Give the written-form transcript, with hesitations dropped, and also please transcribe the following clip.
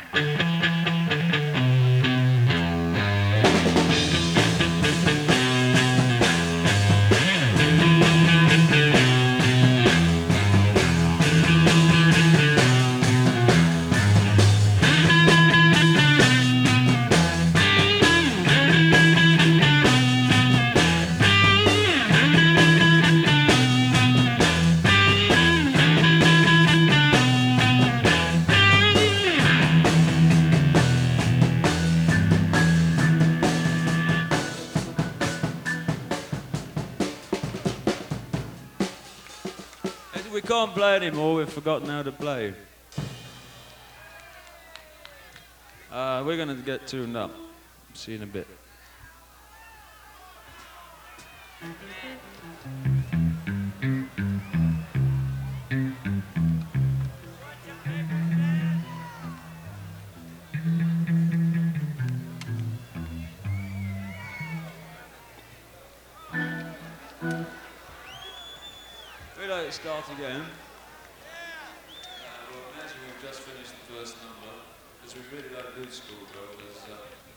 We can't play anymore, we've forgotten how to play. We're going to get tuned up. See you in a bit. We'd like to start again. Well, imagine we've just finished the first number, because we really like good school, though.